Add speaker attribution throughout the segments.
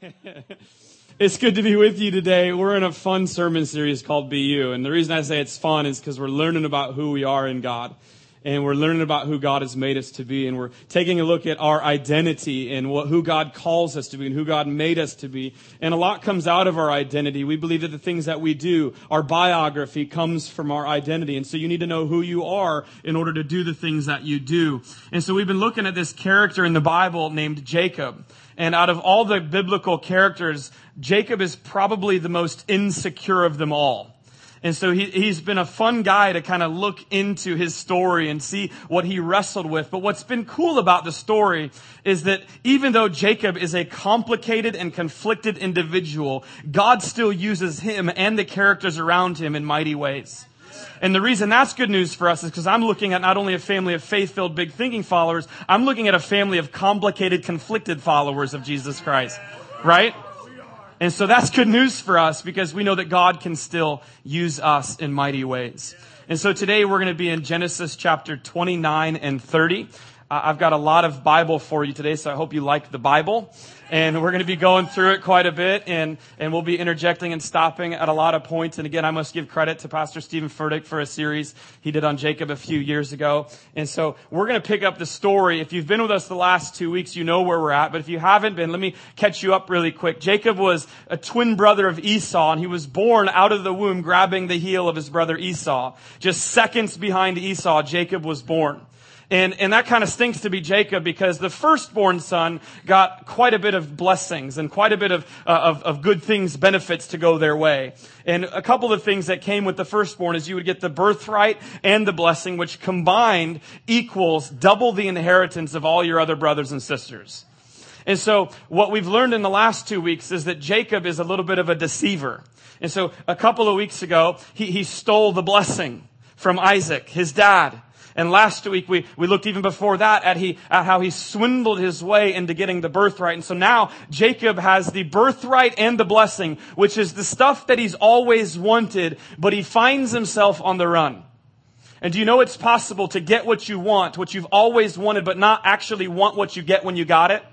Speaker 1: It's good to be with you today. We're in a fun sermon series called Be You. And the reason I say it's fun is because we're learning about who we are in God. And we're learning about who God has made us to be. And we're taking a look at our identity and who God calls us to be and who God made us to be. And a lot comes out of our identity. We believe that the things that we do, our biography, comes from our identity. And so you need to know who you are in order to do the things that you do. And so we've been looking at this character in the Bible named Jacob. And out of all the biblical characters, Jacob is probably the most insecure of them all. And so he's been a fun guy to kind of look into his story and see what he wrestled with. But what's been cool about the story is that even though Jacob is a complicated and conflicted individual, God still uses him and the characters around him in mighty ways. And the reason that's good news for us is because I'm looking at not only a family of faith-filled, big thinking followers, I'm looking at a family of complicated, conflicted followers of Jesus Christ. Right? And so that's good news for us because we know that God can still use us in mighty ways. And so today we're going to be in Genesis chapter 29 and 30. I've got a lot of Bible for you today, so I hope you like the Bible. And we're going to be going through it quite a bit, and we'll be interjecting and stopping at a lot of points. And again, I must give credit to Pastor Stephen Furtick for a series he did on Jacob a few years ago. And so we're going to pick up the story. If you've been with us the last 2 weeks, you know where we're at. But if you haven't been, let me catch you up really quick. Jacob was a twin brother of Esau, and he was born out of the womb grabbing the heel of his brother Esau. Just seconds behind Esau, Jacob was born. And that kind of stinks to be Jacob because the firstborn son got quite a bit of blessings and quite a bit of good things, benefits to go their way. And a couple of things that came with the firstborn is you would get the birthright and the blessing, which combined equals double the inheritance of all your other brothers and sisters. And so what we've learned in the last 2 weeks is that Jacob is a little bit of a deceiver. And so a couple of weeks ago, he stole the blessing from Isaac, his dad. And last week, we looked even before that at how he swindled his way into getting the birthright. And so now Jacob has the birthright and the blessing, which is the stuff that he's always wanted, but he finds himself on the run. And do you know it's possible to get what you want, what you've always wanted, but not actually want what you get when you got it?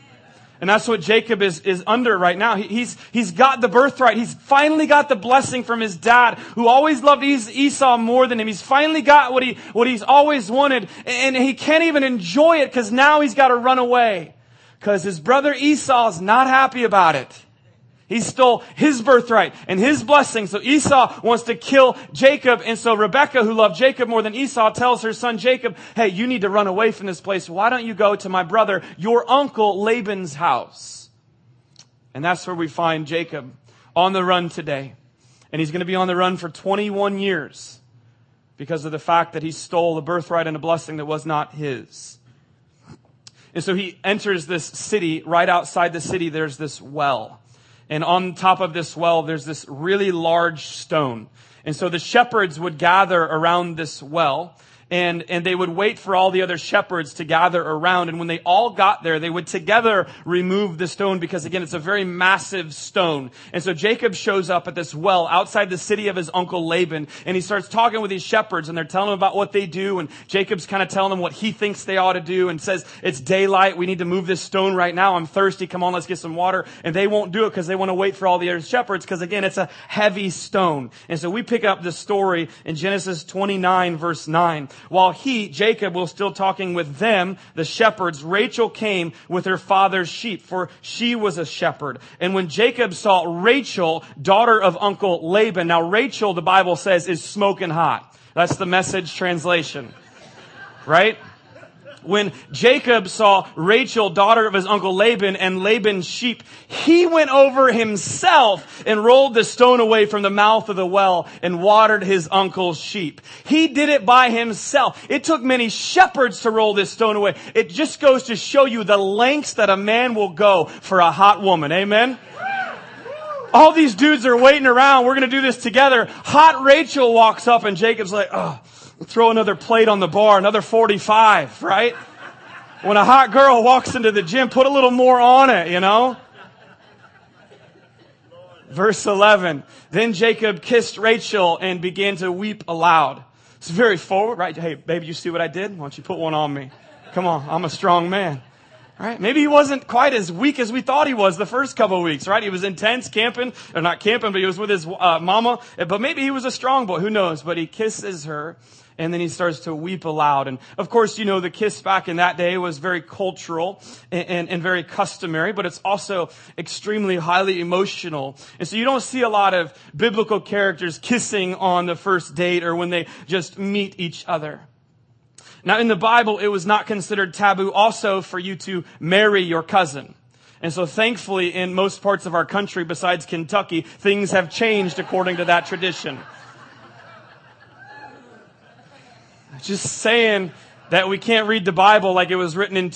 Speaker 1: And that's what Jacob is under right now. He's got the birthright. He's finally got the blessing from his dad, who always loved Esau more than him. He's finally got what he's always wanted. And he can't even enjoy it because now he's got to run away. Because his brother Esau's not happy about it. He stole his birthright and his blessing. So Esau wants to kill Jacob. And so Rebekah, who loved Jacob more than Esau, tells her son Jacob, hey, you need to run away from this place. Why don't you go to my brother, your uncle Laban's house? And that's where we find Jacob on the run today. And he's going to be on the run for 21 years because of the fact that he stole a birthright and a blessing that was not his. And so he enters this city. Right outside the city, there's this well. And on top of this well, there's this really large stone. And so the shepherds would gather around this well. And they would wait for all the other shepherds to gather around. And when they all got there, they would together remove the stone because, again, it's a very massive stone. And so Jacob shows up at this well outside the city of his uncle Laban. And he starts talking with these shepherds. And they're telling him about what they do. And Jacob's kind of telling them what he thinks they ought to do. And says, it's daylight. We need to move this stone right now. I'm thirsty. Come on, let's get some water. And they won't do it because they want to wait for all the other shepherds. Because, again, it's a heavy stone. And so we pick up the story in Genesis 29, verse 9. While Jacob, was still talking with them, the shepherds, Rachel came with her father's sheep, for she was a shepherd. And when Jacob saw Rachel, daughter of Uncle Laban, now Rachel, the Bible says, is smoking hot. That's the Message translation. Right? When Jacob saw Rachel, daughter of his uncle Laban, and Laban's sheep, he went over himself and rolled the stone away from the mouth of the well and watered his uncle's sheep. He did it by himself. It took many shepherds to roll this stone away. It just goes to show you the lengths that a man will go for a hot woman. Amen? All these dudes are waiting around. We're going to do this together. Hot Rachel walks up and Jacob's like, oh, throw another plate on the bar, another 45, right? When a hot girl walks into the gym, put a little more on it, you know? Verse 11, then Jacob kissed Rachel and began to weep aloud. It's very forward, right? Hey, baby, you see what I did? Why don't you put one on me? Come on, I'm a strong man. Right? Maybe he wasn't quite as weak as we thought he was the first couple of weeks, right? He was intense camping, or not camping, but he was with his mama. But maybe he was a strong boy. Who knows? But he kisses her, and then he starts to weep aloud. And of course, you know, the kiss back in that day was very cultural and very customary, but it's also extremely highly emotional. And so you don't see a lot of biblical characters kissing on the first date or when they just meet each other. Now, in the Bible, it was not considered taboo also for you to marry your cousin. And so thankfully, in most parts of our country, besides Kentucky, things have changed according to that tradition. Just saying that we can't read the Bible like it was written in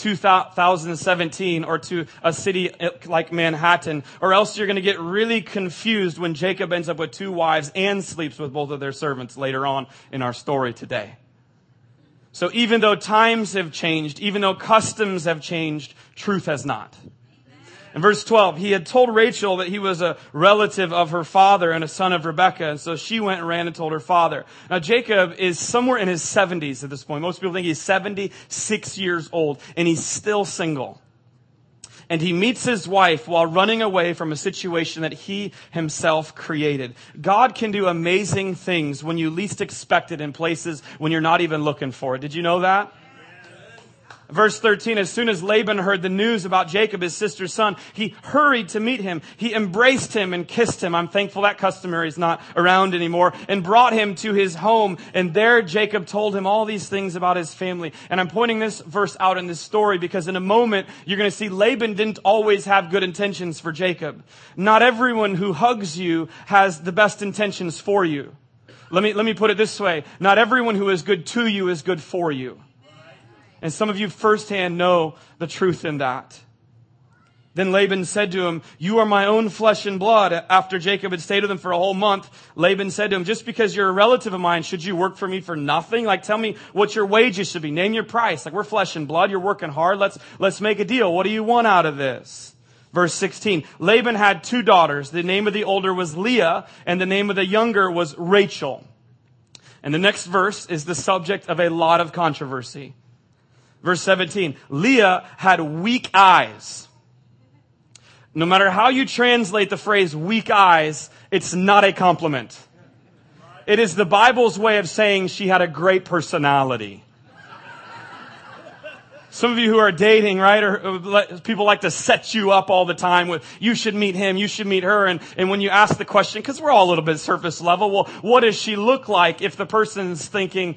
Speaker 1: 2017 or to a city like Manhattan, or else you're going to get really confused when Jacob ends up with 2 wives and sleeps with both of their servants later on in our story today. So even though times have changed, even though customs have changed, truth has not. In verse 12, he had told Rachel that he was a relative of her father and a son of Rebekah. And so she went and ran and told her father. Now Jacob is somewhere in his 70s at this point. Most people think he's 76 years old and he's still single. And he meets his wife while running away from a situation that he himself created. God can do amazing things when you least expect it in places when you're not even looking for it. Did you know that? Verse 13, as soon as Laban heard the news about Jacob, his sister's son, he hurried to meet him. He embraced him and kissed him. I'm thankful that customary is not around anymore. And brought him to his home. And there Jacob told him all these things about his family. And I'm pointing this verse out in this story because in a moment you're going to see Laban didn't always have good intentions for Jacob. Not everyone who hugs you has the best intentions for you. Let me put it this way. Not everyone who is good to you is good for you. And some of you firsthand know the truth in that. Then Laban said to him, you are my own flesh and blood. After Jacob had stayed with him for a whole month, Laban said to him, just because you're a relative of mine, should you work for me for nothing? Like, tell me what your wages should be. Name your price. Like, we're flesh and blood. You're working hard. Let's make a deal. What do you want out of this? Verse 16, Laban had 2 daughters. The name of the older was Leah, and the name of the younger was Rachel. And the next verse is the subject of a lot of controversy. Verse 17, Leah had weak eyes. No matter how you translate the phrase weak eyes, it's not a compliment. It is the Bible's way of saying she had a great personality. Some of you who are dating, right, or people like to set you up all the time with, you should meet him, you should meet her. And when you ask the question, because we're all a little bit surface level, well, what does she look like if the person's thinking,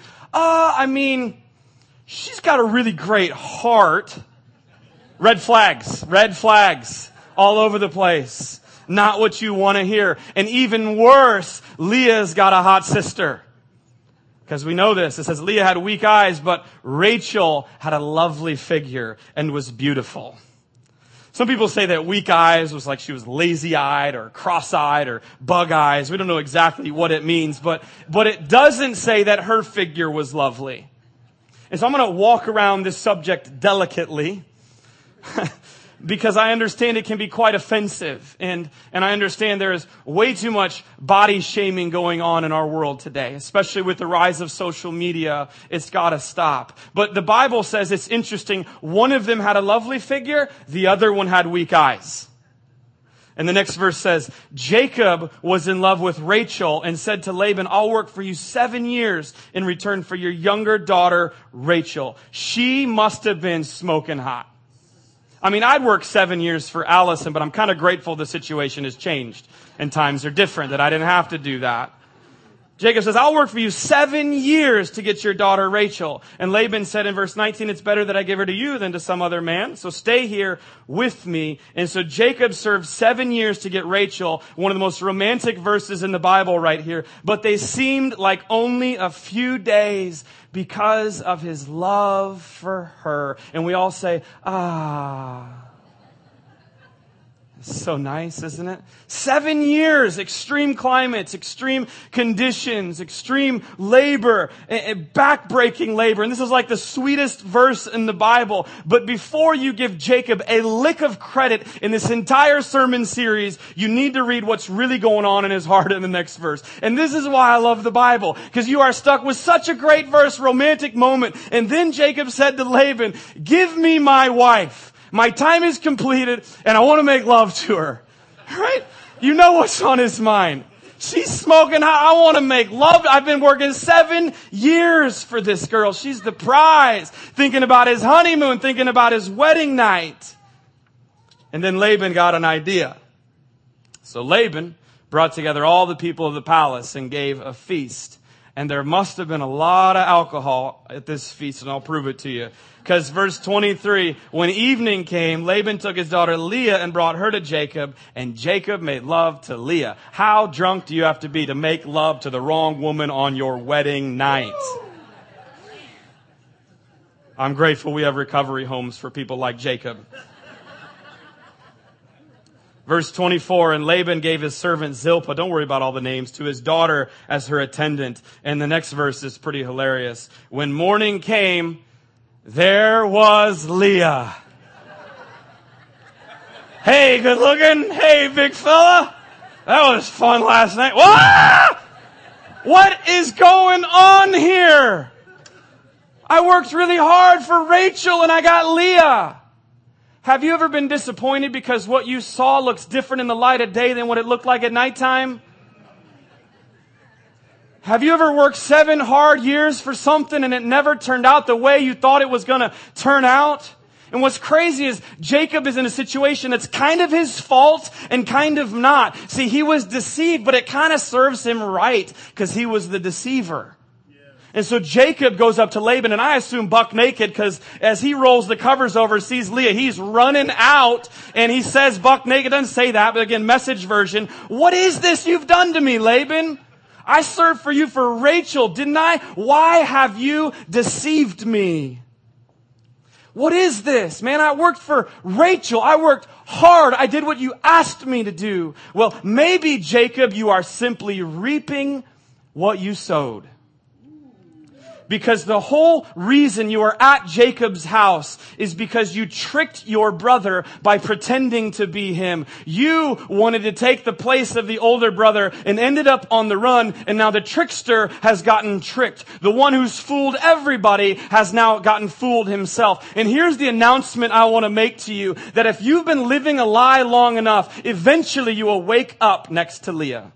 Speaker 1: she's got a really great heart. Red flags all over the place. Not what you want to hear. And even worse, Leah's got a hot sister. Because we know this. It says Leah had weak eyes, but Rachel had a lovely figure and was beautiful. Some people say that weak eyes was like she was lazy-eyed or cross-eyed or bug eyes. We don't know exactly what it means, but it doesn't say that her figure was lovely. And so I'm going to walk around this subject delicately because I understand it can be quite offensive. And I understand there is way too much body shaming going on in our world today, especially with the rise of social media. It's got to stop. But the Bible says it's interesting. One of them had a lovely figure. The other one had weak eyes. And the next verse says, Jacob was in love with Rachel and said to Laban, I'll work for you 7 years in return for your younger daughter, Rachel. She must have been smoking hot. I mean, I'd work 7 years for Allison, but I'm kind of grateful the situation has changed and times are different, that I didn't have to do that. Jacob says, I'll work for you 7 years to get your daughter Rachel. And Laban said in verse 19, it's better that I give her to you than to some other man. So stay here with me. And so Jacob served 7 years to get Rachel, one of the most romantic verses in the Bible right here. But they seemed like only a few days because of his love for her. And we all say, so nice, isn't it? 7 years, extreme climates, extreme conditions, extreme labor, back-breaking labor. And this is like the sweetest verse in the Bible. But before you give Jacob a lick of credit in this entire sermon series, you need to read what's really going on in his heart in the next verse. And this is why I love the Bible, because you are stuck with such a great verse, romantic moment. And then Jacob said to Laban, give me my wife. My time is completed and I want to make love to her. Right? You know what's on his mind. She's smoking hot. I want to make love. I've been working 7 years for this girl. She's the prize. Thinking about his honeymoon, thinking about his wedding night. And then Laban got an idea. So Laban brought together all the people of the palace and gave a feast. And there must have been a lot of alcohol at this feast, and I'll prove it to you. Because verse 23, when evening came, Laban took his daughter Leah and brought her to Jacob, and Jacob made love to Leah. How drunk do you have to be to make love to the wrong woman on your wedding night? I'm grateful we have recovery homes for people like Jacob. Verse 24, and Laban gave his servant Zilpah, don't worry about all the names, to his daughter as her attendant. And the next verse is pretty hilarious. When morning came, there was Leah. Hey, good looking. Hey, big fella. That was fun last night. Ah! What is going on here? I worked really hard for Rachel and I got Leah. Have you ever been disappointed because what you saw looks different in the light of day than what it looked like at nighttime? Have you ever worked 7 hard years for something and it never turned out the way you thought it was going to turn out? And what's crazy is Jacob is in a situation that's kind of his fault and kind of not. See, he was deceived, but it kind of serves him right because he was the deceiver. And so Jacob goes up to Laban, and I assume buck naked, because as he rolls the covers over, sees Leah, he's running out, and he says buck naked. Doesn't say that, but again, message version. What is this you've done to me, Laban? I served for you for Rachel, didn't I? Why have you deceived me? What is this? Man, I worked for Rachel. I worked hard. I did what you asked me to do. Well, maybe, Jacob, you are simply reaping what you sowed. Because the whole reason you are at Jacob's house is because you tricked your brother by pretending to be him. You wanted to take the place of the older brother and ended up on the run, and now the trickster has gotten tricked. The one who's fooled everybody has now gotten fooled himself. And here's the announcement I want to make to you, that if you've been living a lie long enough, eventually you will wake up next to Leah.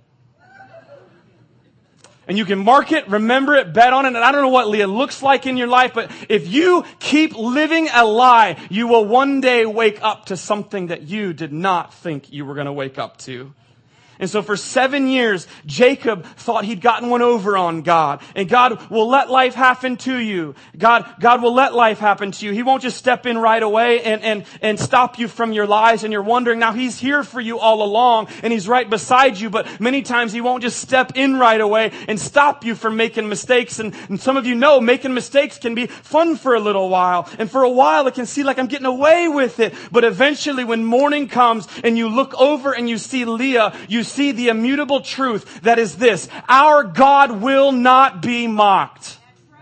Speaker 1: And you can mark it, remember it, bet on it. And I don't know what Leah looks like in your life, but if you keep living a lie, you will one day wake up to something that you did not think you were going to wake up to. And so for 7 years, Jacob thought he'd gotten one over on God. And God will let life happen to you. God will let life happen to you. He won't just step in right away and stop you from your lies. And you're wondering, now He's here for you all along and He's right beside you. But many times He won't just step in right away and stop you from making mistakes. And some of you know making mistakes can be fun for a little while. And for a while it can seem like I'm getting away with it. But eventually when morning comes and you look over and you see Leah, you see the immutable truth that is this: our God will not be mocked.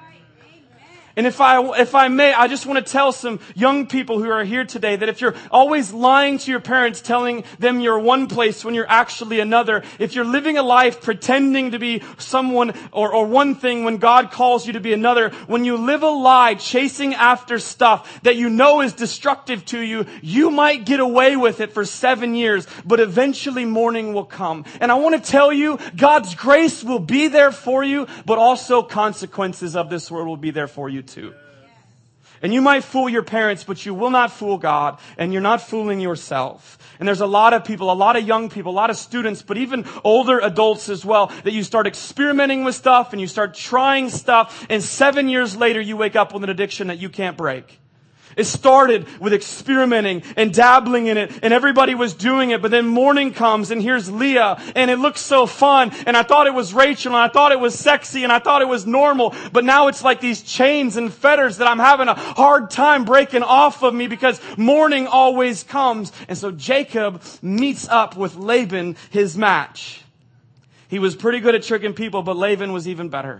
Speaker 1: And if I may, I just want to tell some young people who are here today that if you're always lying to your parents, telling them you're one place when you're actually another, if you're living a life pretending to be someone or one thing when God calls you to be another, when you live a lie chasing after stuff that you know is destructive to you, you might get away with it for 7 years, but eventually morning will come. And I want to tell you, God's grace will be there for you, but also consequences of this world will be there for you too. And you might fool your parents, but you will not fool God, and you're not fooling yourself. And there's a lot of people, a lot of young people, a lot of students, but even older adults as well, that you start experimenting with stuff and you start trying stuff, and 7 years later you wake up with an addiction that you can't break. It started with experimenting and dabbling in it, and everybody was doing it, but then morning comes and here's Leah, and it looks so fun, and I thought it was Rachel, and I thought it was sexy, and I thought it was normal, but now it's like these chains and fetters that I'm having a hard time breaking off of me because morning always comes. And so Jacob meets up with Laban, his match. He was pretty good at tricking people, but Laban was even better.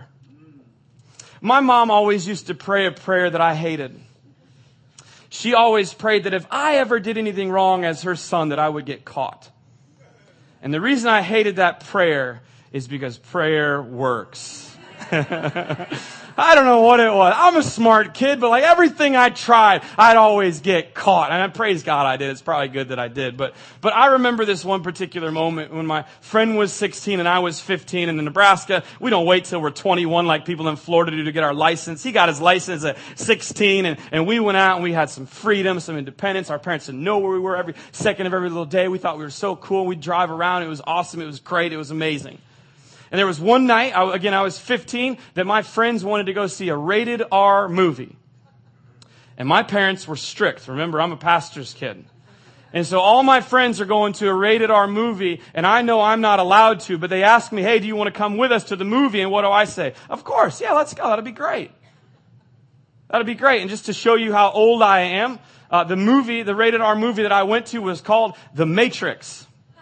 Speaker 1: My mom always used to pray a prayer that I hated. She always prayed that if I ever did anything wrong as her son, that I would get caught. And the reason I hated that prayer is because prayer works. I don't know what it was. I'm a smart kid, but like everything I tried, I'd always get caught. And I praise God I did. It's probably good that I did. But I remember this one particular moment when my friend was 16 and I was 15. And in Nebraska, we don't wait till we're 21 like people in Florida do to get our license. He got his license at 16 and we went out and we had some freedom, some independence. Our parents didn't know where we were every second of every little day. We thought we were so cool. We'd drive around. It was awesome. It was great. It was amazing. And there was one night, I was 15, that my friends wanted to go see a rated R movie. And my parents were strict. Remember, I'm a pastor's kid. And so all my friends are going to a rated R movie, and I know I'm not allowed to, but they ask me, hey, do you want to come with us to the movie? And what do I say? Of course, yeah, let's go. That'll be great. That'll be great. And just to show you how old I am, the rated R movie that I went to was called The Matrix.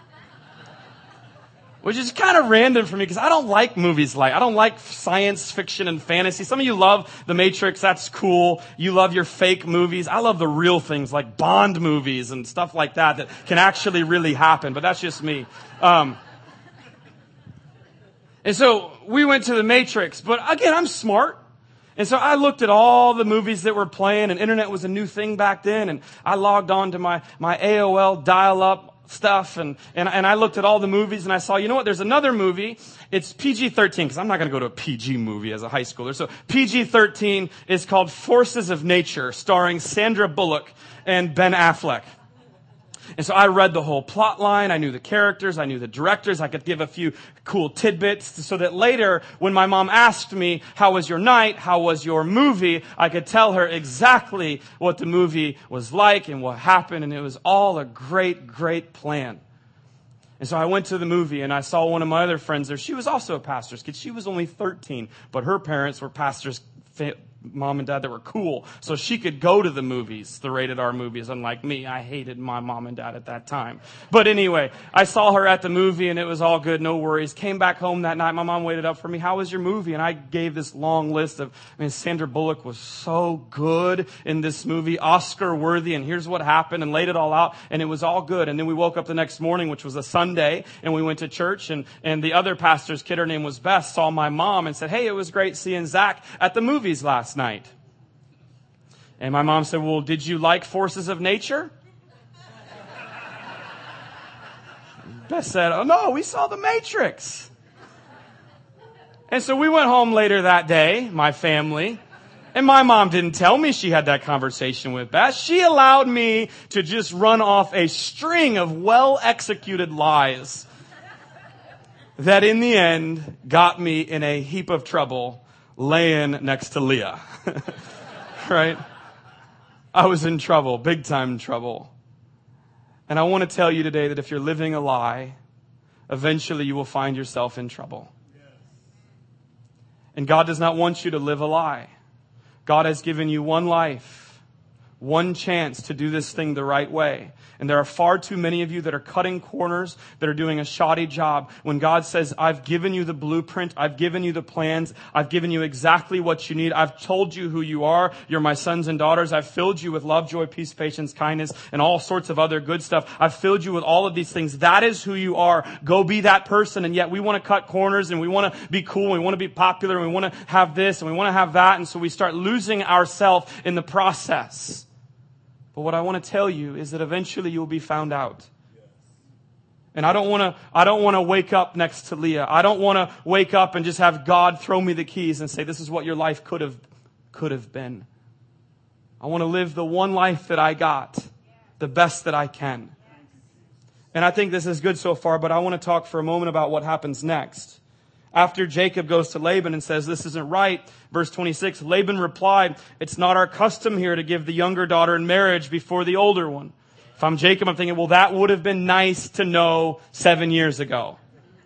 Speaker 1: Which is kind of random for me because I don't like movies I don't like science fiction and fantasy. Some of you love The Matrix. That's cool. You love your fake movies. I love the real things like Bond movies and stuff like that can actually really happen. But that's just me. And so we went to The Matrix. But again, I'm smart. And so I looked at all the movies that were playing, and internet was a new thing back then. And I logged on to my AOL dial-up stuff and I looked at all the movies and I saw, you know what, there's another movie. It's PG-13 because I'm not going to go to a PG movie as a high schooler. So PG-13 is called Forces of Nature, starring Sandra Bullock and Ben Affleck. And so I read the whole plot line. I knew the characters. I knew the directors. I could give a few cool tidbits so that later when my mom asked me, how was your night? How was your movie? I could tell her exactly what the movie was like and what happened. And it was all a great, great plan. And so I went to the movie and I saw one of my other friends there. She was also a pastor's kid. She was only 13, but her parents were pastors' mom and dad that were cool. So she could go to the movies, the rated R movies, unlike me. I hated my mom and dad at that time. But anyway, I saw her at the movie and it was all good, no worries. Came back home that night. My mom waited up for me. How was your movie? And I gave this long list of, Sandra Bullock was so good in this movie, Oscar worthy, and here's what happened, and laid it all out, and it was all good. And then we woke up the next morning, which was a Sunday, and we went to church, and the other pastor's kid, her name was Beth, saw my mom and said, hey, it was great seeing Zach at the movies last night. And my mom said, well, did you like Forces of Nature? Beth said, oh no, we saw The Matrix. And so we went home later that day, my family, and my mom didn't tell me she had that conversation with Beth. She allowed me to just run off a string of well-executed lies that in the end got me in a heap of trouble laying next to Leah. Right? I was in trouble, big time trouble. And I want to tell you today that if you're living a lie, eventually you will find yourself in trouble. And God does not want you to live a lie. God has given you one life, one chance to do this thing the right way. And there are far too many of you that are cutting corners, that are doing a shoddy job. When God says, I've given you the blueprint, I've given you the plans, I've given you exactly what you need, I've told you who you are, you're my sons and daughters, I've filled you with love, joy, peace, patience, kindness, and all sorts of other good stuff. I've filled you with all of these things. That is who you are. Go be that person. And yet we want to cut corners and we want to be cool, and we want to be popular, and we want to have this and we want to have that. And so we start losing ourselves in the process. But what I want to tell you is that eventually you'll be found out. And I don't want to wake up next to Leah. I don't want to wake up and just have God throw me the keys and say, this is what your life could have been. I want to live the one life that I got, the best that I can. And I think this is good so far, but I want to talk for a moment about what happens next. After Jacob goes to Laban and says, this isn't right, verse 26, Laban replied, it's not our custom here to give the younger daughter in marriage before the older one. If I'm Jacob, I'm thinking, well, that would have been nice to know 7 years ago.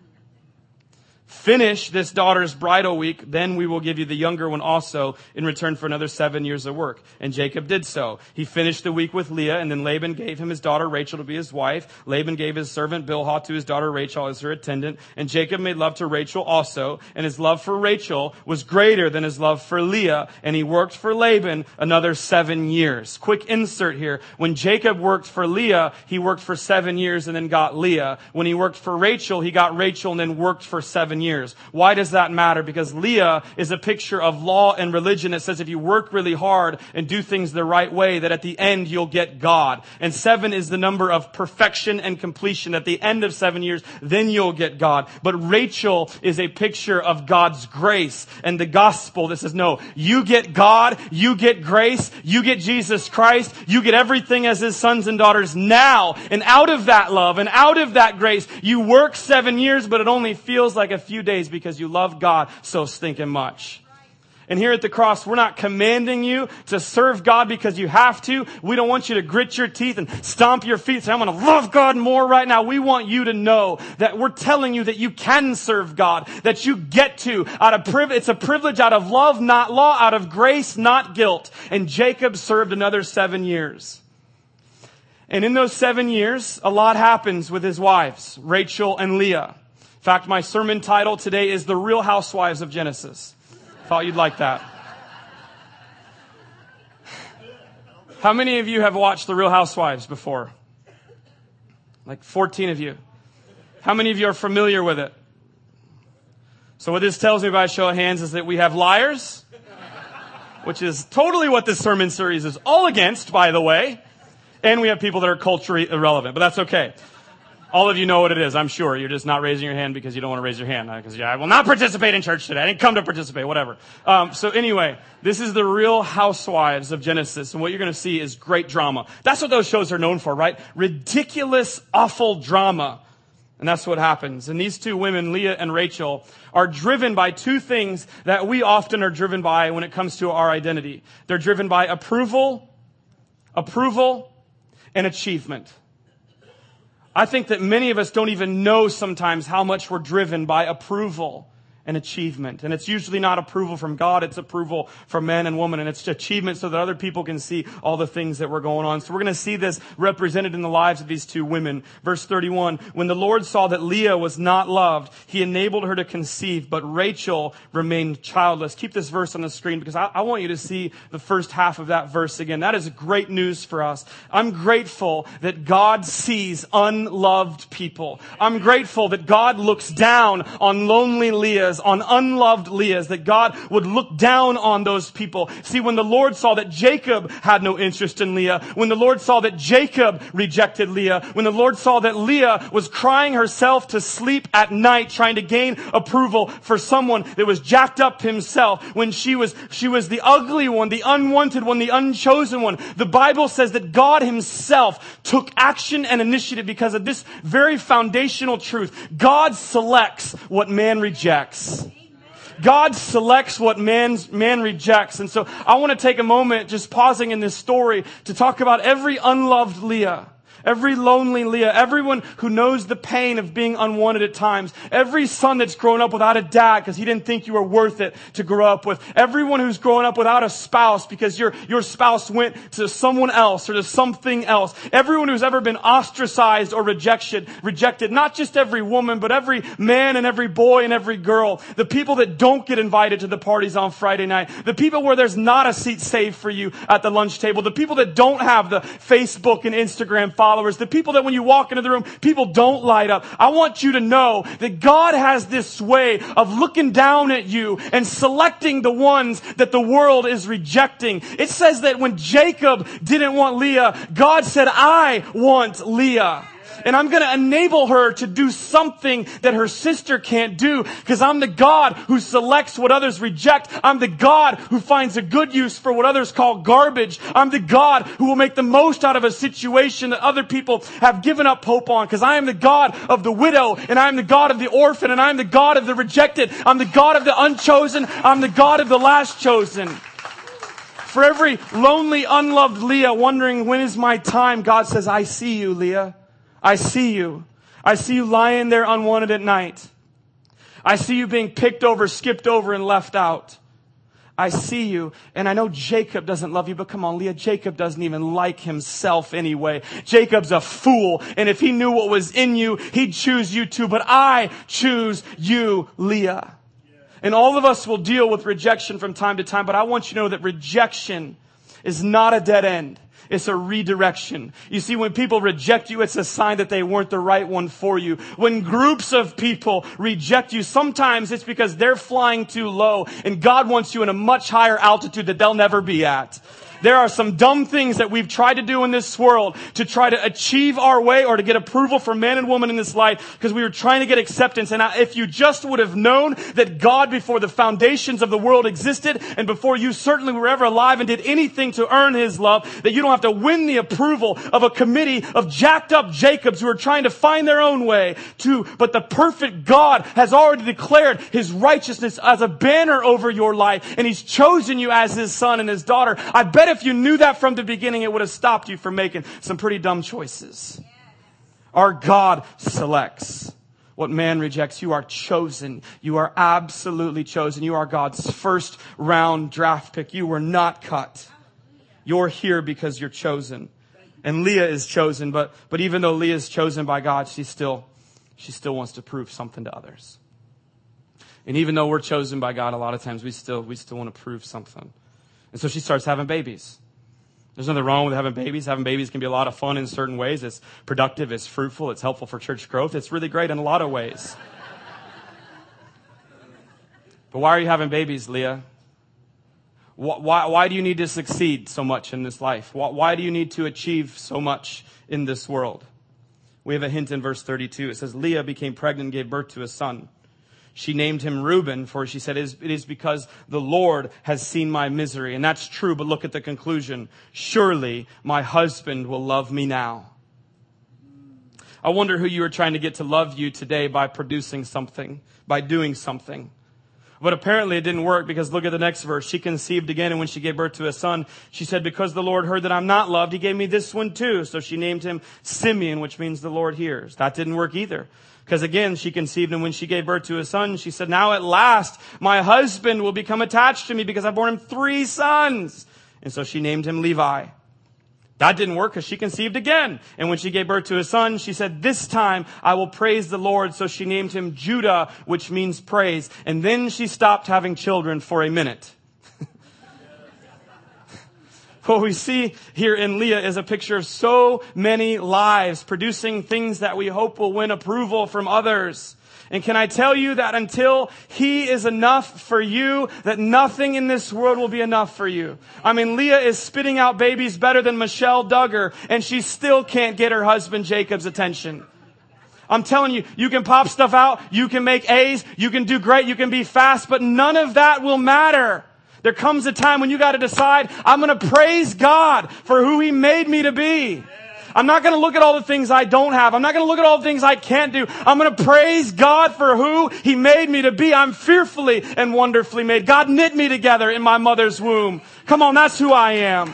Speaker 1: Finish this daughter's bridal week, then we will give you the younger one also in return for another 7 years of work. And Jacob did so. He finished the week with Leah, and then Laban gave him his daughter Rachel to be his wife. Laban gave his servant Bilhah to his daughter Rachel as her attendant. And Jacob made love to Rachel also, and his love for Rachel was greater than his love for Leah, and he worked for Laban another 7 years. Quick insert here. When Jacob worked for Leah, he worked for 7 years and then got Leah. When he worked for Rachel, he got Rachel and then worked for 7 7 years. Why does that matter? Because Leah is a picture of law and religion that says if you work really hard and do things the right way, that at the end you'll get God. And 7 is the number of perfection and completion. At the end of 7 years, then you'll get God. But Rachel is a picture of God's grace and the gospel that says, no, you get God, you get grace, you get Jesus Christ, you get everything as His sons and daughters now. And out of that love and out of that grace, you work 7 years, but it only feels like a few days because you love God so stinking much. And here at the cross, we're not commanding you to serve God because you have to. We don't want you to grit your teeth and stomp your feet and say, I'm going to love God more right now. We want you to know that we're telling you that you can serve God, that you get to. It's a privilege out of love, not law, out of grace, not guilt. And Jacob served another 7 years. And in those 7 years, a lot happens with his wives, Rachel and Leah. In fact, my sermon title today is The Real Housewives of Genesis. Thought you'd like that. How many of you have watched The Real Housewives before? Like 14 of you. How many of you are familiar with it? So what this tells me by a show of hands is that we have liars, which is totally what this sermon series is all against, by the way. And we have people that are culturally irrelevant, but that's okay. All of you know what it is, I'm sure. You're just not raising your hand because you don't want to raise your hand. Because I will not participate in church today. I didn't come to participate, whatever. So anyway, this is The Real Housewives of Genesis. And what you're going to see is great drama. That's what those shows are known for, right? Ridiculous, awful drama. And that's what happens. And these two women, Leah and Rachel, are driven by two things that we often are driven by when it comes to our identity. They're driven by approval, and achievement. I think that many of us don't even know sometimes how much we're driven by approval and achievement. And it's usually not approval from God, it's approval from man and woman. And it's achievement so that other people can see all the things that were going on. So we're going to see this represented in the lives of these two women. Verse 31, when the Lord saw that Leah was not loved, He enabled her to conceive, but Rachel remained childless. Keep this verse on the screen because I want you to see the first half of that verse again. That is great news for us. I'm grateful that God sees unloved people. I'm grateful that God looks down on lonely Leahs, on unloved Leahs, that God would look down on those people. See, when the Lord saw that Jacob had no interest in Leah, when the Lord saw that Jacob rejected Leah, when the Lord saw that Leah was crying herself to sleep at night trying to gain approval for someone that was jacked up himself, when she was the ugly one, the unwanted one, the unchosen one, the Bible says that God Himself took action and initiative because of this very foundational truth. God selects what man rejects. God selects what man rejects. And so I want to take a moment, just pausing in this story, to talk about every unloved Leah. Every lonely Leah, everyone who knows the pain of being unwanted at times, every son that's grown up without a dad because he didn't think you were worth it to grow up with, everyone who's grown up without a spouse because your spouse went to someone else or to something else, everyone who's ever been ostracized or rejected, not just every woman, but every man and every boy and every girl, the people that don't get invited to the parties on Friday night, the people where there's not a seat saved for you at the lunch table, the people that don't have the Facebook and Instagram followers, the people that when you walk into the room, people don't light up. I want you to know that God has this way of looking down at you and selecting the ones that the world is rejecting. It says that when Jacob didn't want Leah, God said, I want Leah. And I'm going to enable her to do something that her sister can't do because I'm the God who selects what others reject. I'm the God who finds a good use for what others call garbage. I'm the God who will make the most out of a situation that other people have given up hope on because I am the God of the widow and I am the God of the orphan and I am the God of the rejected. I'm the God of the unchosen. I'm the God of the last chosen. For every lonely, unloved Leah wondering when is my time, God says, I see you, Leah. I see you. I see you lying there unwanted at night. I see you being picked over, skipped over, and left out. I see you. And I know Jacob doesn't love you, but come on, Leah, Jacob doesn't even like himself anyway. Jacob's a fool. And if he knew what was in you, he'd choose you too. But I choose you, Leah. And all of us will deal with rejection from time to time, but I want you to know that rejection is not a dead end. It's a redirection. You see, when people reject you, it's a sign that they weren't the right one for you. When groups of people reject you, sometimes it's because they're flying too low and God wants you in a much higher altitude that they'll never be at. There are some dumb things that we've tried to do in this world to try to achieve our way or to get approval from man and woman in this life because we were trying to get acceptance. And if you just would have known that God before the foundations of the world existed and before you certainly were ever alive and did anything to earn His love, that you don't have to win the approval of a committee of jacked up Jacobs who are trying to find their own way but the perfect God has already declared His righteousness as a banner over your life and He's chosen you as His son and His daughter. I bet if you knew that from the beginning, it would have stopped you from making some pretty dumb choices. Our God selects. What man rejects, you are chosen. You are absolutely chosen. You are God's first round draft pick. You were not cut. You're here because you're chosen. And Leah is chosen, but even though Leah is chosen by God, she still wants to prove something to others. And even though we're chosen by God, a lot of times we still want to prove something. And so she starts having babies. There's nothing wrong with having babies. Having babies can be a lot of fun in certain ways. It's productive, it's fruitful, it's helpful for church growth. It's really great in a lot of ways. But why are you having babies, Leah? Why do you need to succeed so much in this life? Why do you need to achieve so much in this world? We have a hint in verse 32. It says, Leah became pregnant and gave birth to a son. She named him Reuben, for she said, it is because the Lord has seen my misery. And that's true, but look at the conclusion. Surely my husband will love me now. I wonder who you are trying to get to love you today by producing something, by doing something. But apparently it didn't work because look at the next verse. She conceived again, and when she gave birth to a son, she said, because the Lord heard that I'm not loved, He gave me this one too. So she named him Simeon, which means the Lord hears. That didn't work either. Because again, she conceived, and when she gave birth to a son, she said, now at last my husband will become attached to me because I bore him 3 sons. And so she named him Levi. That didn't work because she conceived again. And when she gave birth to a son, she said, this time I will praise the Lord. So she named him Judah, which means praise. And then she stopped having children for a minute. What we see here in Leah is a picture of so many lives producing things that we hope will win approval from others. And can I tell you that until He is enough for you, that nothing in this world will be enough for you. I mean, Leah is spitting out babies better than Michelle Duggar, and she still can't get her husband Jacob's attention. I'm telling you, you can pop stuff out, you can make A's, you can do great, you can be fast, but none of that will matter. There comes a time when you got to decide, I'm going to praise God for who He made me to be. I'm not going to look at all the things I don't have. I'm not going to look at all the things I can't do. I'm going to praise God for who He made me to be. I'm fearfully and wonderfully made. God knit me together in my mother's womb. Come on, that's who I am.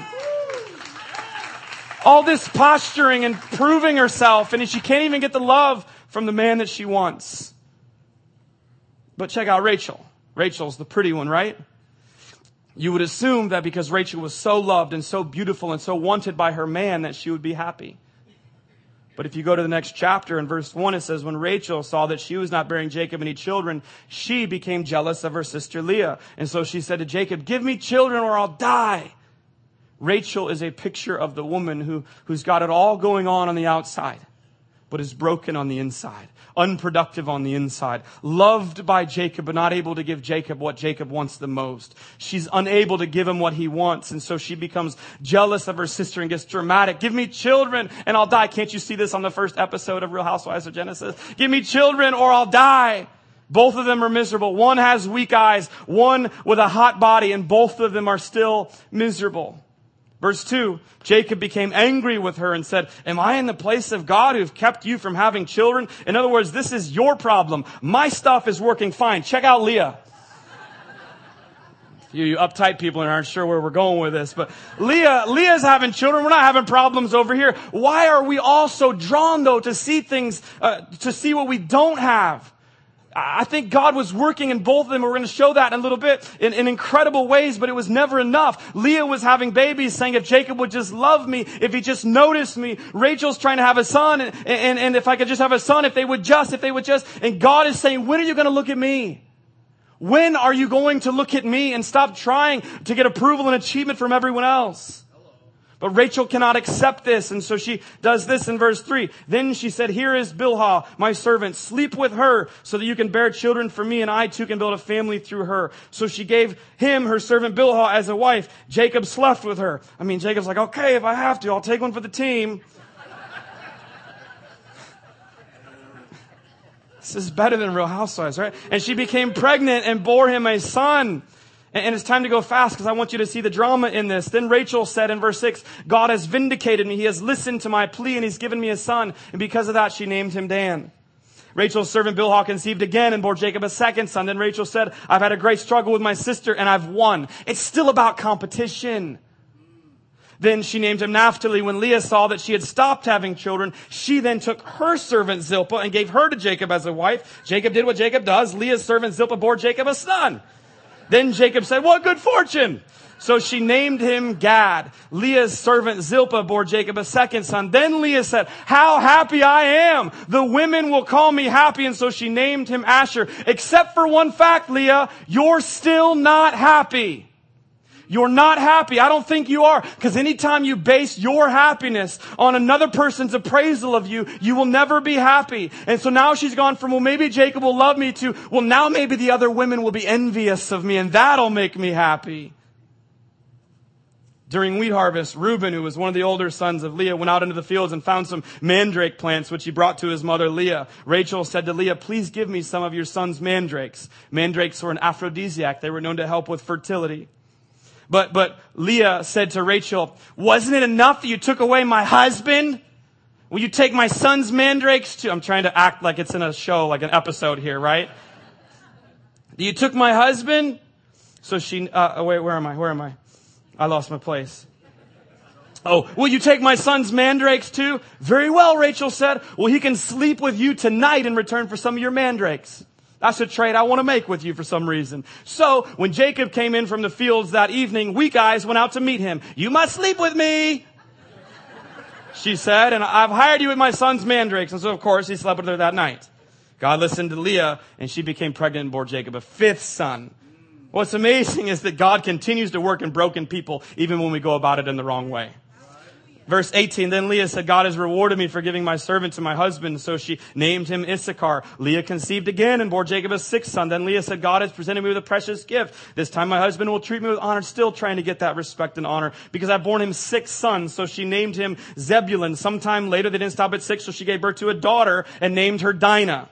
Speaker 1: All this posturing and proving herself, and she can't even get the love from the man that she wants. But check out Rachel. Rachel's the pretty one, right? You would assume that because Rachel was so loved and so beautiful and so wanted by her man that she would be happy. But if you go to the next chapter in verse 1, it says, when Rachel saw that she was not bearing Jacob any children, she became jealous of her sister Leah. And so she said to Jacob, give me children or I'll die. Rachel is a picture of the woman who's got it all going on the outside, but is broken on the inside, unproductive on the inside, loved by Jacob, but not able to give Jacob what Jacob wants the most. She's unable to give him what he wants, and so she becomes jealous of her sister and gets dramatic. Give me children and I'll die. Can't you see this on the first episode of Real Housewives of Genesis? Give me children or I'll die. Both of them are miserable. One has weak eyes, one with a hot body, and both of them are still miserable. Verse 2, Jacob became angry with her and said, am I in the place of God who've kept you from having children? In other words, this is your problem. My stuff is working fine. Check out Leah. You uptight people aren't sure where we're going with this, but Leah's having children. We're not having problems over here. Why are we all so drawn, though, to see things, to see what we don't have? I think God was working in both of them. We're going to show that in a little bit in incredible ways, but it was never enough. Leah was having babies saying, if Jacob would just love me, if he just noticed me. Rachel's trying to have a son, and if I could just have a son, if they would just. And God is saying, when are you going to look at me? When are you going to look at me and stop trying to get approval and achievement from everyone else? But Rachel cannot accept this, and so she does this in verse 3. Then she said, here is Bilhah, my servant. Sleep with her so that you can bear children for me, and I too can build a family through her. So she gave him, her servant Bilhah, as a wife. Jacob slept with her. Jacob's like, okay, if I have to, I'll take one for the team. This is better than Real Housewives, right? And she became pregnant and bore him a son. And it's time to go fast because I want you to see the drama in this. Then Rachel said in verse 6, God has vindicated me. He has listened to my plea and he's given me a son. And because of that, she named him Dan. Rachel's servant Bilhah conceived again and bore Jacob a second son. Then Rachel said, I've had a great struggle with my sister and I've won. It's still about competition. Then she named him Naphtali. When Leah saw that she had stopped having children, she then took her servant Zilpah and gave her to Jacob as a wife. Jacob did what Jacob does. Leah's servant Zilpah bore Jacob a son. Then Jacob said, what good fortune! So she named him Gad. Leah's servant Zilpah bore Jacob a second son. Then Leah said, how happy I am! The women will call me happy. And so she named him Asher. Except for one fact, Leah, you're still not happy. You're not happy. I don't think you are. Because anytime you base your happiness on another person's appraisal of you, you will never be happy. And so now she's gone from, well, maybe Jacob will love me to, well, now maybe the other women will be envious of me and that'll make me happy. During wheat harvest, Reuben, who was one of the older sons of Leah, went out into the fields and found some mandrake plants, which he brought to his mother Leah. Rachel said to Leah, please give me some of your son's mandrakes. Mandrakes were an aphrodisiac. They were known to help with fertility. But Leah said to Rachel, wasn't it enough that you took away my husband? Will you take my son's mandrakes too? I'm trying to act like it's in a show, like an episode here, right? You took my husband? So she, wait, where am I? I lost my place. Oh, will you take my son's mandrakes too? Very well, Rachel said. Well, he can sleep with you tonight in return for some of your mandrakes. That's a trade I want to make with you for some reason. So, when Jacob came in from the fields that evening, we guys went out to meet him. You must sleep with me, she said, and I've hired you with my son's mandrakes. And so, of course, he slept with her that night. God listened to Leah, and she became pregnant and bore Jacob a fifth son. What's amazing is that God continues to work in broken people, even when we go about it in the wrong way. Verse 18, then Leah said, God has rewarded me for giving my servant to my husband. So she named him Issachar. Leah conceived again and bore Jacob a sixth son. Then Leah said, God has presented me with a precious gift. This time my husband will treat me with honor, still trying to get that respect and honor because I've borne him 6 sons. So she named him Zebulun. Sometime later, they didn't stop at 6, so she gave birth to a daughter and named her Dinah.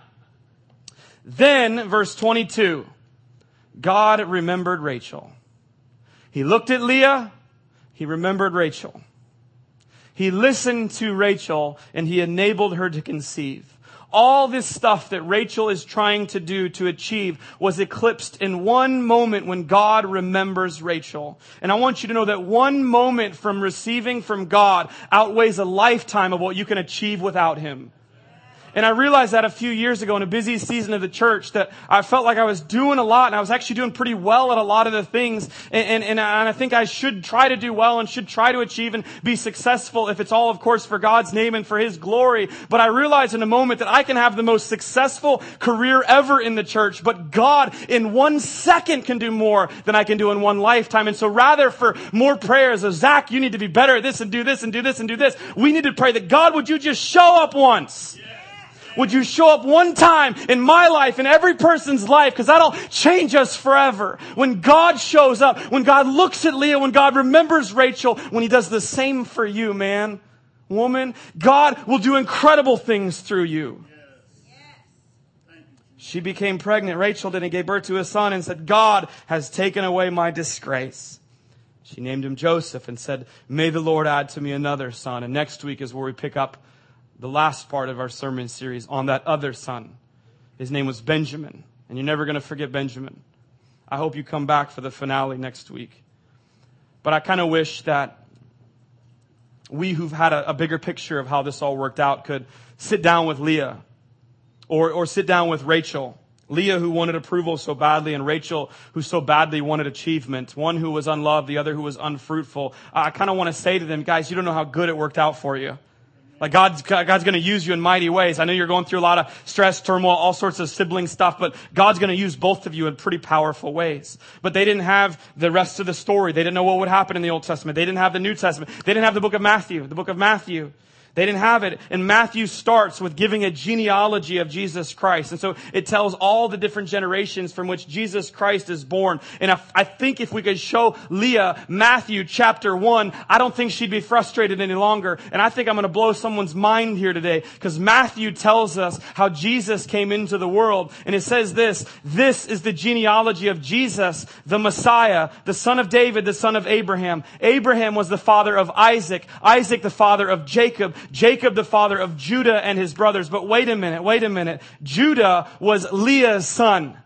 Speaker 1: Then, verse 22, God remembered Rachel. He looked at Leah. He remembered Rachel. He listened to Rachel and he enabled her to conceive. All this stuff that Rachel is trying to do to achieve was eclipsed in one moment when God remembers Rachel. And I want you to know that one moment from receiving from God outweighs a lifetime of what you can achieve without Him. And I realized that a few years ago in a busy season of the church that I felt like I was doing a lot and I was actually doing pretty well at a lot of the things. And I think I should try to do well and should try to achieve and be successful if it's all, of course, for God's name and for His glory. But I realized in a moment that I can have the most successful career ever in the church, but God in 1 second can do more than I can do in one lifetime. And so rather for more prayers of Zach, you need to be better at this and do this and do this and do this, we need to pray that God, would you just show up once? Would you show up one time in my life, in every person's life, because that'll change us forever. When God shows up, when God looks at Leah, when God remembers Rachel, when He does the same for you, man, woman, God will do incredible things through you. She became pregnant, Rachel did, and gave birth to a son and said, God has taken away my disgrace. She named him Joseph and said, may the Lord add to me another son. And next week is where we pick up the last part of our sermon series on that other son. His name was Benjamin. And you're never going to forget Benjamin. I hope you come back for the finale next week. But I kind of wish that we who've had a bigger picture of how this all worked out could sit down with Leah or sit down with Rachel. Leah, who wanted approval so badly, and Rachel, who so badly wanted achievement. One who was unloved, the other who was unfruitful. I kind of want to say to them, guys, you don't know how good it worked out for you. Like God's going to use you in mighty ways. I know you're going through a lot of stress, turmoil, all sorts of sibling stuff, but God's going to use both of you in pretty powerful ways. But they didn't have the rest of the story. They didn't know what would happen in the Old Testament. They didn't have the New Testament. They didn't have the book of Matthew. They didn't have it. And Matthew starts with giving a genealogy of Jesus Christ. And so it tells all the different generations from which Jesus Christ is born. And I think if we could show Leah Matthew chapter 1, I don't think she'd be frustrated any longer. And I think I'm going to blow someone's mind here today, because Matthew tells us how Jesus came into the world. And it says this is the genealogy of Jesus, the Messiah, the son of David, the son of Abraham. Abraham was the father of Isaac. Isaac the father of Jacob. Jacob the father of Judah and his brothers. But wait a minute. Judah was Leah's son.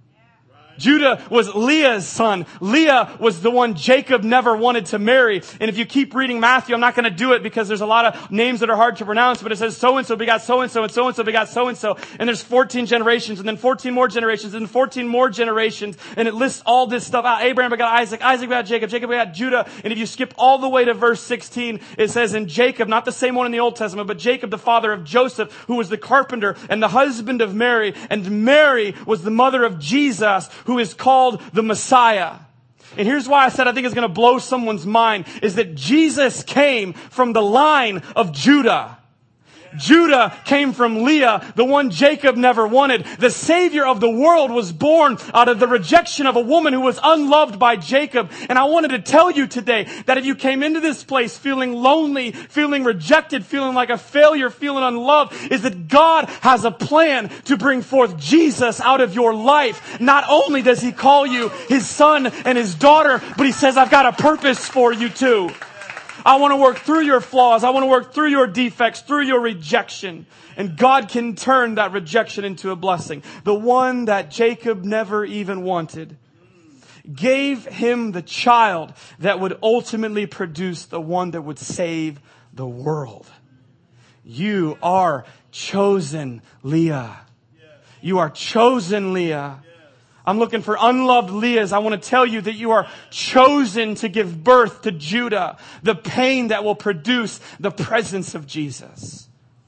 Speaker 1: Judah was Leah's son. Leah was the one Jacob never wanted to marry. And if you keep reading Matthew, I'm not going to do it because there's a lot of names that are hard to pronounce, but it says so-and-so begot so-and-so and so-and-so begot so-and-so. And there's 14 generations and then 14 more generations and 14 more generations. And it lists all this stuff out. Abraham begot Isaac. Isaac begot Jacob. Jacob begot Judah. And if you skip all the way to verse 16, it says in Jacob, not the same one in the Old Testament, but Jacob, the father of Joseph, who was the carpenter and the husband of Mary. And Mary was the mother of Jesus, who is called the Messiah. And here's why I said I think it's going to blow someone's mind, is that Jesus came from the line of Judah. Judah came from Leah, the one Jacob never wanted. The Savior of the world was born out of the rejection of a woman who was unloved by Jacob. And I wanted to tell you today that if you came into this place feeling lonely, feeling rejected, feeling like a failure, feeling unloved, is that God has a plan to bring forth Jesus out of your life. Not only does He call you His son and His daughter, but He says, I've got a purpose for you too. I want to work through your flaws. I want to work through your defects, through your rejection. And God can turn that rejection into a blessing. The one that Jacob never even wanted gave him the child that would ultimately produce the one that would save the world. You are chosen, Leah. You are chosen, Leah. I'm looking for unloved Leahs. I want to tell you that you are chosen to give birth to Judah, the pain that will produce the presence of Jesus.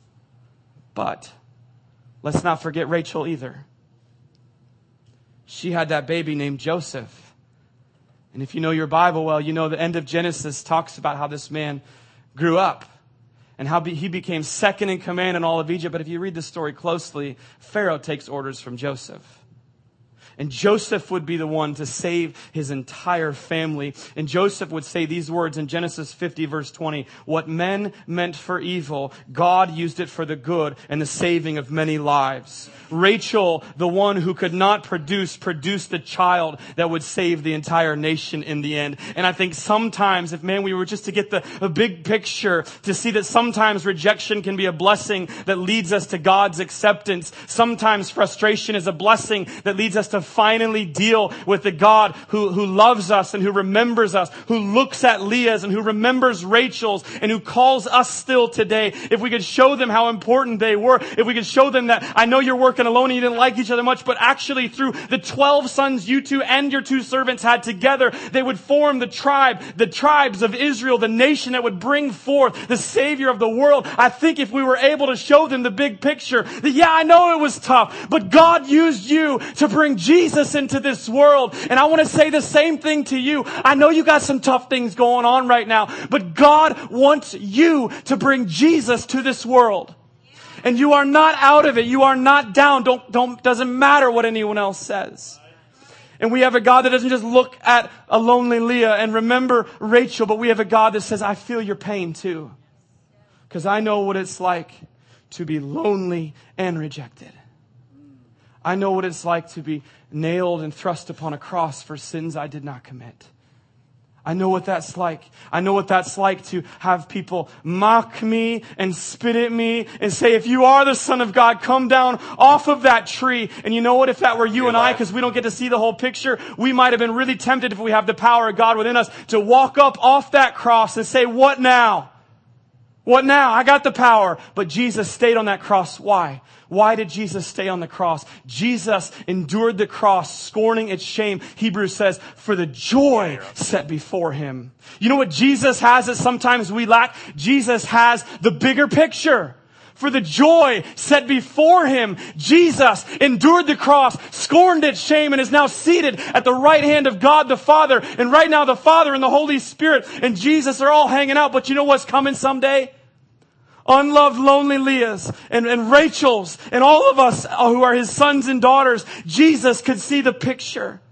Speaker 1: But let's not forget Rachel either. She had that baby named Joseph. And if you know your Bible well, you know the end of Genesis talks about how this man grew up and how he became second in command in all of Egypt. But if you read the story closely, Pharaoh takes orders from Joseph. And Joseph would be the one to save his entire family. And Joseph would say these words in Genesis 50 verse 20. What men meant for evil, God used it for the good and the saving of many lives. Rachel, the one who could not produced the child that would save the entire nation in the end. And I think sometimes, if we were just to get the big picture, to see that sometimes rejection can be a blessing that leads us to God's acceptance. Sometimes frustration is a blessing that leads us to finally deal with the God who loves us and who remembers us, who looks at Leah's and who remembers Rachel's and who calls us still today. If we could show them how important they were, if we could show them that I know you're working alone and you didn't like each other much, but actually through the 12 sons you two and your two servants had together, they would form the tribes of Israel, the nation that would bring forth the Savior of the world. I think if we were able to show them the big picture, that yeah, I know it was tough, but God used you to bring Jesus into this world. And I want to say the same thing to you. I know you got some tough things going on right now, but God wants you to bring Jesus to this world. And you are not out of it. You are not down. Doesn't matter what anyone else says. And we have a God that doesn't just look at a lonely Leah and remember Rachel, but we have a God that says, I feel your pain too. Because I know what it's like to be lonely and rejected. I know what it's like to be nailed and thrust upon a cross for sins I did not commit. I know what that's like. I know what that's like to have people mock me and spit at me and say, if you are the Son of God, come down off of that tree. And you know what? If that were you and I, because we don't get to see the whole picture, we might have been really tempted, if we have the power of God within us, to walk up off that cross and say, what now? What now? I got the power. But Jesus stayed on that cross. Why? Why did Jesus stay on the cross? Jesus endured the cross, scorning its shame. Hebrews says, for the joy set before him. You know what Jesus has that sometimes we lack? Jesus has the bigger picture. For the joy set before him, Jesus endured the cross, scorned its shame, and is now seated at the right hand of God the Father. And right now the Father and the Holy Spirit and Jesus are all hanging out. But you know what's coming someday? Unloved, lonely Leah's and Rachel's and all of us who are his sons and daughters. Jesus could see the picture.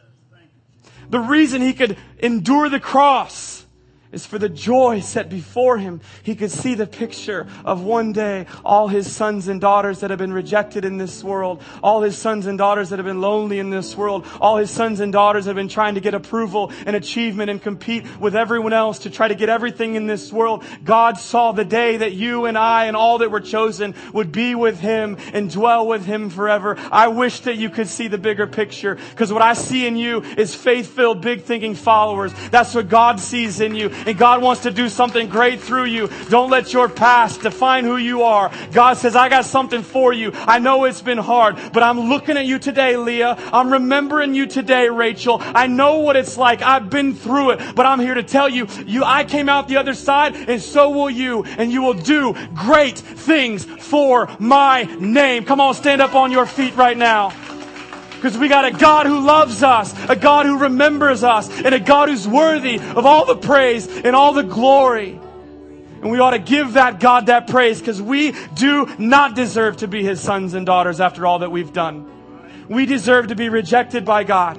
Speaker 1: The reason he could endure the cross is for the joy set before him. He could see the picture of one day all his sons and daughters that have been rejected in this world, all his sons and daughters that have been lonely in this world, all his sons and daughters that have been trying to get approval and achievement and compete with everyone else to try to get everything in this world. God saw the day that you and I and all that were chosen would be with him and dwell with him forever. I wish that you could see the bigger picture, because what I see in you is faith-filled, big-thinking followers. That's what God sees in you. And God wants to do something great through you. Don't let your past define who you are. God says, I got something for you. I know it's been hard, but I'm looking at you today, Leah. I'm remembering you today, Rachel. I know what it's like. I've been through it, but I'm here to tell you, I came out the other side, and so will you. And you will do great things for my name. Come on, stand up on your feet right now. Because we got a God who loves us, a God who remembers us, and a God who's worthy of all the praise and all the glory. And we ought to give that God that praise, because we do not deserve to be his sons and daughters after all that we've done. We deserve to be rejected by God.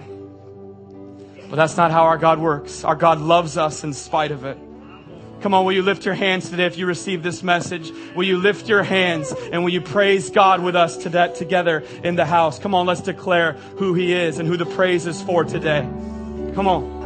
Speaker 1: But that's not how our God works. Our God loves us in spite of it. Come on, will you lift your hands today if you receive this message? Will you lift your hands and will you praise God with us together in the house? Come on, let's declare who he is and who the praise is for today. Come on.